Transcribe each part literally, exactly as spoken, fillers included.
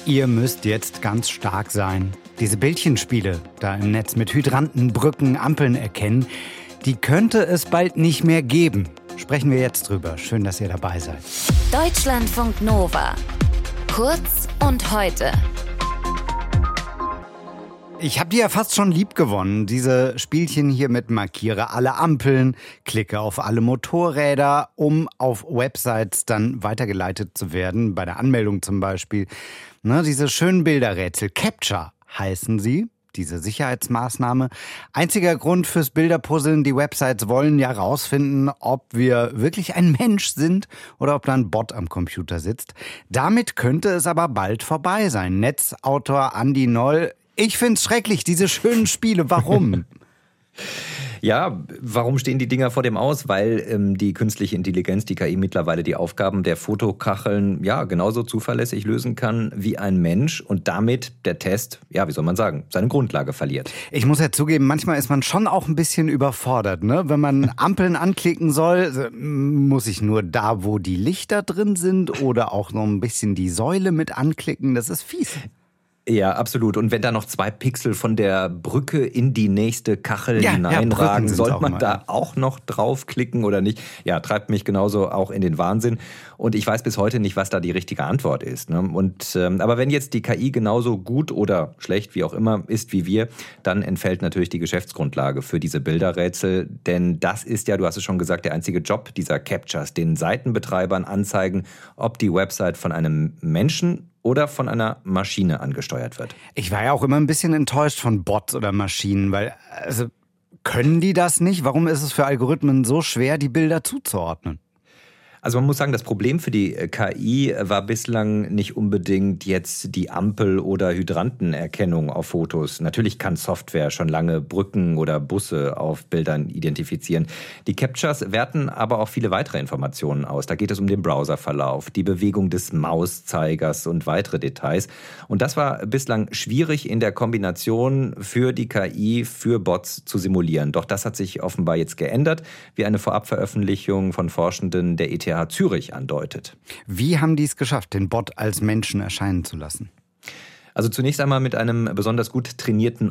Ihr müsst jetzt ganz stark sein. Diese Bildchenspiele, da im Netz mit Hydranten, Brücken, Ampeln erkennen, die könnte es bald nicht mehr geben. Sprechen wir jetzt drüber. Schön, dass ihr dabei seid. Deutschlandfunk Nova. Kurz und heute. Ich habe die ja fast schon lieb gewonnen. Diese Spielchen hier mit markiere alle Ampeln, klicke auf alle Motorräder, um auf Websites dann weitergeleitet zu werden, bei der Anmeldung zum Beispiel. Ne, diese schönen Bilderrätsel, Captcha heißen sie, diese Sicherheitsmaßnahme. Einziger Grund fürs Bilderpuzzeln, die Websites wollen ja rausfinden, ob wir wirklich ein Mensch sind oder ob da ein Bot am Computer sitzt. Damit könnte es aber bald vorbei sein. Netzautor Andi Noll: Ich find's schrecklich, diese schönen Spiele. Warum? Ja, warum stehen die Dinger vor dem Aus? Weil ähm, die künstliche Intelligenz, die K I, mittlerweile die Aufgaben der Fotokacheln ja genauso zuverlässig lösen kann wie ein Mensch und damit der Test, ja, wie soll man sagen, seine Grundlage verliert. Ich muss ja zugeben, manchmal ist man schon auch ein bisschen überfordert, ne? Wenn man Ampeln anklicken soll, muss ich nur da, wo die Lichter drin sind, oder auch noch ein bisschen die Säule mit anklicken. Das ist fies. Ja, absolut. Und wenn da noch zwei Pixel von der Brücke in die nächste Kachel ja, hineinragen, ja, sollte man mal, da ja. auch noch draufklicken oder nicht? Ja, treibt mich genauso auch in den Wahnsinn. Und ich weiß bis heute nicht, was da die richtige Antwort ist. Ne? Und, ähm, aber wenn jetzt die K I genauso gut oder schlecht, wie auch immer, ist wie wir, dann entfällt natürlich die Geschäftsgrundlage für diese Bilderrätsel. Denn das ist ja, du hast es schon gesagt, der einzige Job dieser Captchas, den Seitenbetreibern anzeigen, ob die Website von einem Menschen oder von einer Maschine angesteuert wird. Ich war ja auch immer ein bisschen enttäuscht von Bots oder Maschinen, weil, also, können die das nicht? Warum ist es für Algorithmen so schwer, die Bilder zuzuordnen? Also man muss sagen, das Problem für die K I war bislang nicht unbedingt jetzt die Ampel- oder Hydrantenerkennung auf Fotos. Natürlich kann Software schon lange Brücken oder Busse auf Bildern identifizieren. Die Captchas werten aber auch viele weitere Informationen aus. Da geht es um den Browserverlauf, die Bewegung des Mauszeigers und weitere Details. Und das war bislang schwierig in der Kombination für die K I, für Bots zu simulieren. Doch das hat sich offenbar jetzt geändert, wie eine Vorabveröffentlichung von Forschenden der E T H Zürich andeutet. Wie haben die es geschafft, den Bot als Menschen erscheinen zu lassen? Also zunächst einmal mit einem besonders gut trainierten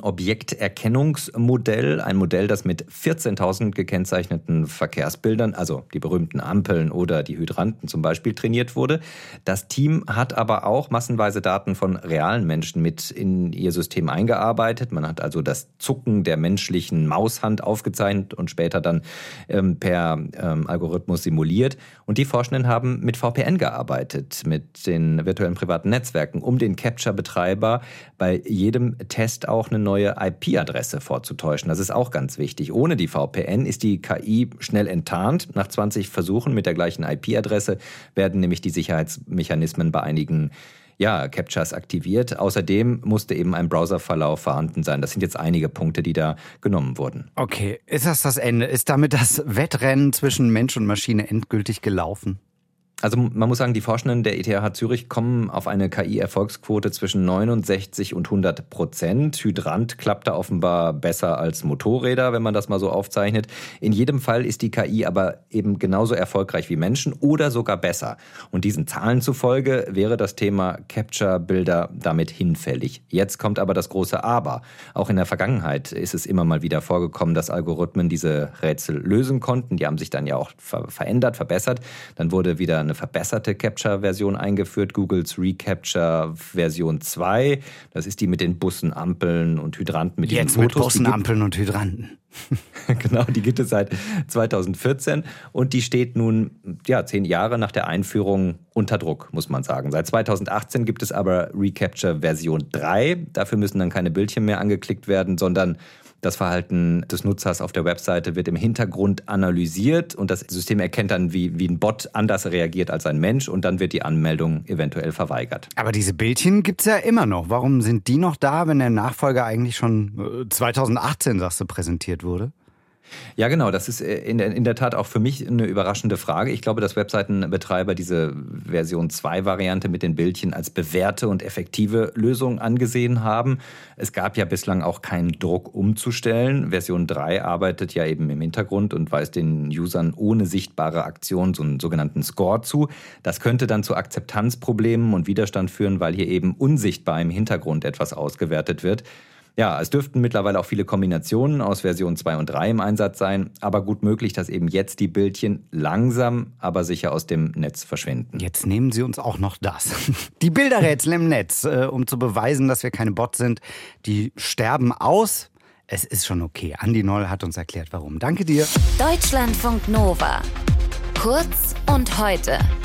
Objekterkennungsmodell. Ein Modell, das mit vierzehntausend gekennzeichneten Verkehrsbildern, also die berühmten Ampeln oder die Hydranten zum Beispiel, trainiert wurde. Das Team hat aber auch massenweise Daten von realen Menschen mit in ihr System eingearbeitet. Man hat also das Zucken der menschlichen Maushand aufgezeichnet und später dann ähm, per ähm, Algorithmus simuliert. Und die Forschenden haben mit V P N gearbeitet, mit den virtuellen privaten Netzwerken, um den Captcha-Betreiber bei jedem Test auch eine neue I P-Adresse vorzutäuschen. Das ist auch ganz wichtig. Ohne die V P N ist die K I schnell enttarnt. Nach zwanzig Versuchen mit der gleichen I P-Adresse werden nämlich die Sicherheitsmechanismen bei einigen ja, Captchas aktiviert. Außerdem musste eben ein Browserverlauf vorhanden sein. Das sind jetzt einige Punkte, die da genommen wurden. Okay, ist das das Ende? Ist damit das Wettrennen zwischen Mensch und Maschine endgültig gelaufen? Also man muss sagen, die Forschenden der E T H Zürich kommen auf eine K I-Erfolgsquote zwischen neunundsechzig und hundert Prozent. Hydrant klappt da offenbar besser als Motorräder, wenn man das mal so aufzeichnet. In jedem Fall ist die K I aber eben genauso erfolgreich wie Menschen oder sogar besser. Und diesen Zahlen zufolge wäre das Thema Captcha-Bilder damit hinfällig. Jetzt kommt aber das große Aber. Auch in der Vergangenheit ist es immer mal wieder vorgekommen, dass Algorithmen diese Rätsel lösen konnten. Die haben sich dann ja auch ver- verändert, verbessert. Dann wurde wieder eine verbesserte Captcha-Version eingeführt, Googles Recaptcha Version zwei. Das ist die mit den Bussen, Ampeln und Hydranten. Mit Jetzt diesen mit Fotos, Bussen, Ampeln und Hydranten. Genau, die gibt es seit zweitausendvierzehn und die steht nun ja, zehn Jahre nach der Einführung unter Druck, muss man sagen. Seit zweitausendachtzehn gibt es aber Recaptcha Version drei. Dafür müssen dann keine Bildchen mehr angeklickt werden, sondern das Verhalten des Nutzers auf der Webseite wird im Hintergrund analysiert und das System erkennt dann, wie, wie ein Bot anders reagiert als ein Mensch und dann wird die Anmeldung eventuell verweigert. Aber diese Bildchen gibt's ja immer noch. Warum sind die noch da, wenn der Nachfolger eigentlich schon zweitausendachtzehn, sagst du, präsentiert wurde? Ja, genau. Das ist in der, in der Tat auch für mich eine überraschende Frage. Ich glaube, dass Webseitenbetreiber diese Version zwei Variante mit den Bildchen als bewährte und effektive Lösung angesehen haben. Es gab ja bislang auch keinen Druck umzustellen. Version drei arbeitet ja eben im Hintergrund und weist den Usern ohne sichtbare Aktion so einen sogenannten Score zu. Das könnte dann zu Akzeptanzproblemen und Widerstand führen, weil hier eben unsichtbar im Hintergrund etwas ausgewertet wird. Ja, es dürften mittlerweile auch viele Kombinationen aus Version zwei und drei im Einsatz sein, aber gut möglich, dass eben jetzt die Bildchen langsam, aber sicher aus dem Netz verschwinden. Jetzt nehmen Sie uns auch noch das. Die Bilderrätsel im Netz, äh, um zu beweisen, dass wir keine Bots sind, die sterben aus. Es ist schon okay. Andi Noll hat uns erklärt, warum. Danke dir. Deutschlandfunk Nova. Kurz und heute.